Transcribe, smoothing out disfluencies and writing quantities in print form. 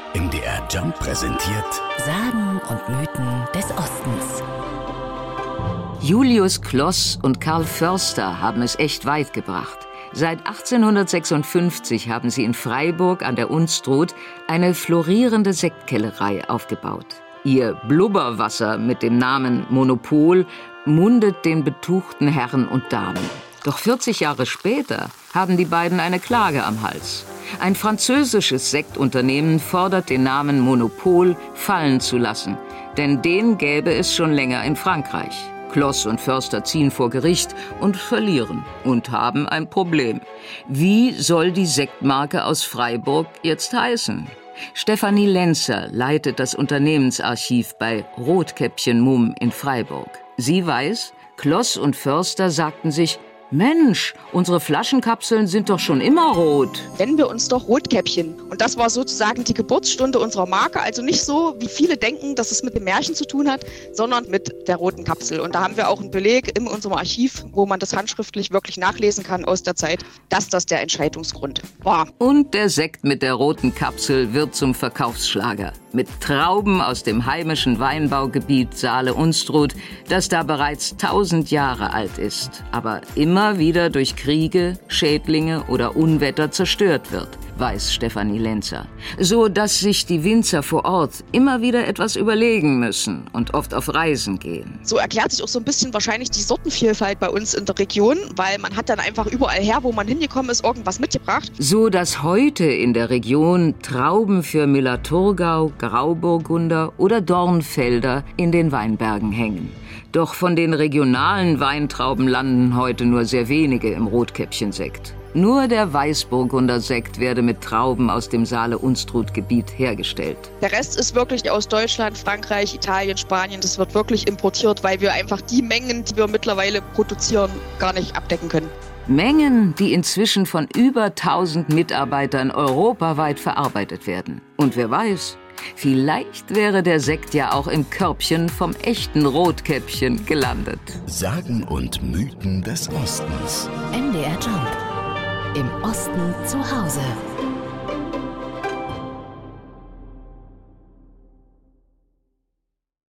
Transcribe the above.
MDR Jump präsentiert Sagen und Mythen des Ostens. Julius Kloss und Karl Förster haben es echt weit gebracht. Seit 1856 haben sie in Freiburg an der Unstrut eine florierende Sektkellerei aufgebaut. Ihr Blubberwasser mit dem Namen Monopol mundet den betuchten Herren und Damen. Doch 40 Jahre später haben die beiden eine Klage am Hals. Ein französisches Sektunternehmen fordert, den Namen Monopol fallen zu lassen, denn den gäbe es schon länger in Frankreich. Kloss und Förster ziehen vor Gericht und verlieren und haben ein Problem. Wie soll die Sektmarke aus Freiburg jetzt heißen? Stefanie Lenzer leitet das Unternehmensarchiv bei Rotkäppchen Mumm in Freiburg. Sie weiß, Kloss und Förster sagten sich: Mensch, unsere Flaschenkapseln sind doch schon immer rot. Nennen wir uns doch Rotkäppchen. Und das war sozusagen die Geburtsstunde unserer Marke. Also nicht so, wie viele denken, dass es mit dem Märchen zu tun hat, sondern mit der roten Kapsel. Und da haben wir auch einen Beleg in unserem Archiv, wo man das handschriftlich wirklich nachlesen kann aus der Zeit, dass das der Entscheidungsgrund war. Und der Sekt mit der roten Kapsel wird zum Verkaufsschlager. Mit Trauben aus dem heimischen Weinbaugebiet Saale-Unstrut, das da bereits 1000 Jahre alt ist, aber immer wieder durch Kriege, Schädlinge oder Unwetter zerstört wird, weiß Stefanie Lenzer. So dass sich die Winzer vor Ort immer wieder etwas überlegen müssen und oft auf Reisen gehen. So erklärt sich auch so ein bisschen wahrscheinlich die Sortenvielfalt bei uns in der Region, weil man hat dann einfach überall her, wo man hingekommen ist, irgendwas mitgebracht. So dass heute in der Region Trauben für Müller-Thurgau, Grauburgunder oder Dornfelder in den Weinbergen hängen. Doch von den regionalen Weintrauben landen heute nur sehr wenige im Rotkäppchensekt. Nur der Weißburgunder Sekt werde mit Trauben aus dem Saale-Unstrut-Gebiet hergestellt. Der Rest ist wirklich aus Deutschland, Frankreich, Italien, Spanien. Das wird wirklich importiert, weil wir einfach die Mengen, die wir mittlerweile produzieren, gar nicht abdecken können. Mengen, die inzwischen von über 1000 Mitarbeitern europaweit verarbeitet werden. Und wer weiß, vielleicht wäre der Sekt ja auch im Körbchen vom echten Rotkäppchen gelandet. Sagen und Mythen des Ostens. MDR Jump. Im Osten zu Hause.